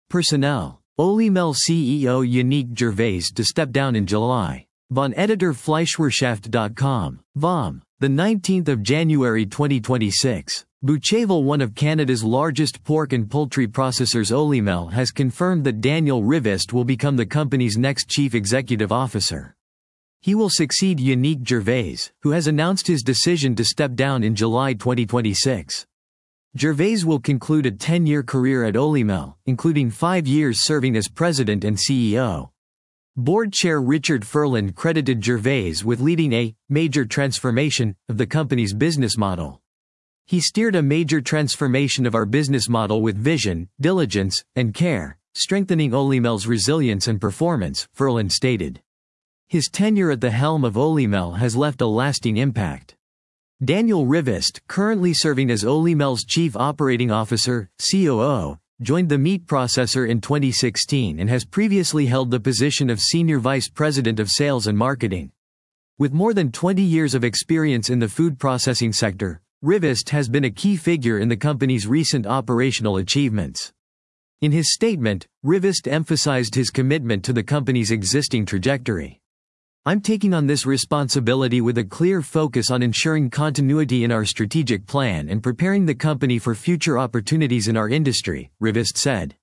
Personnel. Olymel CEO Yannick Gervais to step down in July. Von Editor Fleischwirtschaft.com. VOM. The 19th of January 2026. Boucherville, one of Canada's largest pork and poultry processors, Olymel, has confirmed that Daniel Rivest will become the company's next chief executive officer. He will succeed Yannick Gervais, who has announced his decision to step down in July 2026. Gervais will conclude a 10-year career at Olymel, including 5 years serving as president and CEO. Board Chair Richard Ferland credited Gervais with leading a major transformation of the company's business model. He steered a major transformation of our business model with vision, diligence, and care, strengthening Olymel's resilience and performance, Ferland stated. His tenure at the helm of Olymel has left a lasting impact. Daniel Rivest, currently serving as Olymel's Chief Operating Officer, COO, joined the meat processor in 2016 and has previously held the position of Senior Vice President of Sales and Marketing. With more than 20 years of experience in the food processing sector, Rivest has been a key figure in the company's recent operational achievements. In his statement, Rivest emphasized his commitment to the company's existing trajectory. "I'm taking on this responsibility with a clear focus on ensuring continuity in our strategic plan and preparing the company for future opportunities in our industry," Rivest said.